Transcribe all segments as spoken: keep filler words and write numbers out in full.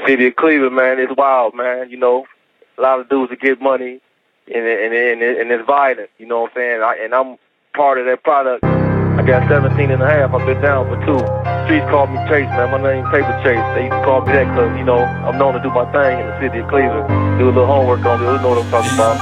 city of Cleveland, man, it's wild, man. You know, a lot of dudes that get money, and and and, and it's violent. You know what I'm saying? I, and I'm part of that product. I got seventeen and a half. I've been down for two. Streets call me Chase, man. My name Paper Chase. They used to call me that because, you know, I'm known to do my thing in the city of Cleveland. Do a little homework on it. You know what I'm talking about.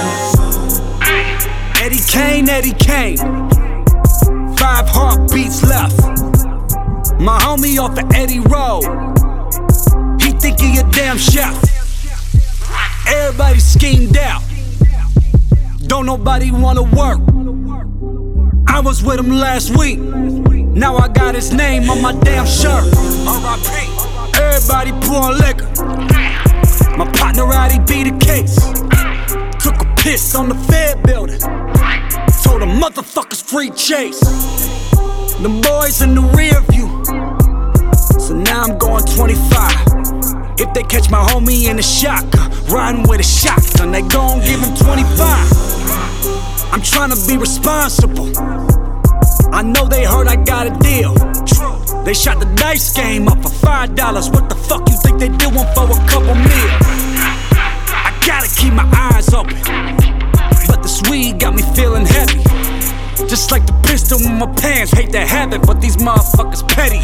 Eddie Kane, Eddie Kane. Five heartbeats left. My homie off the Eddie Road. He think he a damn chef. Everybody schemed out. Don't nobody wanna work. I was with him last week. Now I got his name on my damn shirt. R I P Everybody pouring liquor. My partner out, he beat a case. Took a piss on the Fed building. Told the motherfuckers free Chase. The boys in the rear view. So now I'm going twenty-five. If they catch my homie in a shotgun, riding with a shotgun, they gon' give him twenty-five. I'm tryna be responsible. I know they heard I got a deal. They shot the dice game up for five dollars. What the fuck you think they doing for a couple meal? I gotta keep my eyes open, but this weed got me feeling heavy. Just like the pistol in my pants. Hate to have it, but these motherfuckers petty.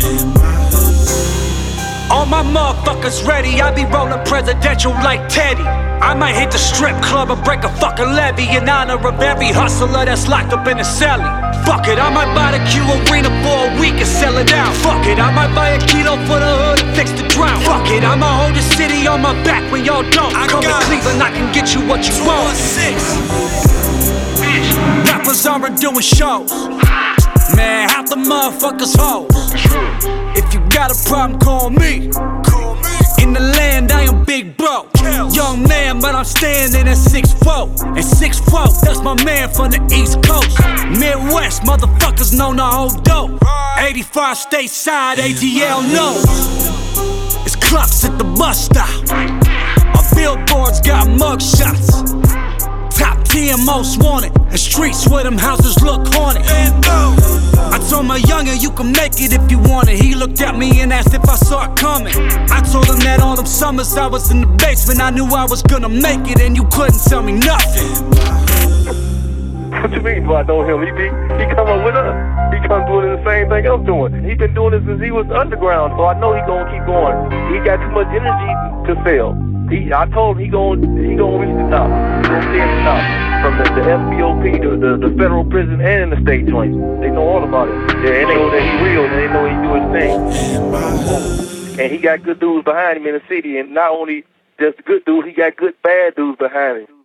All my motherfuckers ready. I be rolling presidential like Teddy. I might hit the strip club or break a fucking levy in honor of every hustler that's locked up in a celly. Fuck it, I might buy the Q Arena for a week and sell it out. Fuck it, I might buy a kilo for the hood and fix the drought. Fuck it, I'ma hold the city on my back when y'all don't. I Come to Cleveland, I can get you what you want. Rappers aren't doing shows. Man, half the motherfuckers hoes. If you got a problem, call me. In the land, I am big bro. Young man, but I'm standing at six foot. And six foot, that's my man from the East Coast. Midwest, motherfuckers know the whole dope. eighty-five stateside, A T L knows. It's clocks at the bus stop. Our billboards got mug shots. Top ten most wanted. And streets where them houses look haunted. I told my youngin', you can make it if you want it. He looked at me and asked if I saw it coming. I told him that all them summers I was in the basement, I knew I was gonna make it, and you couldn't tell me nothing. What you mean? Do I know him? He, he, he come up with us. He come doing the same thing I'm doing. He been doing this since he was underground, so I know he gonna keep going. He got too much energy to fail. He, I told him he gonna, he gonna reach the top. He gonna stay at the top. From the, the F B O P, the, the, the federal prison, and the state joints. They know all about it. Yeah, and they know that he real, and they know he do his thing. And he got good dudes behind him in the city, and not only just good dudes, he got good bad dudes behind him.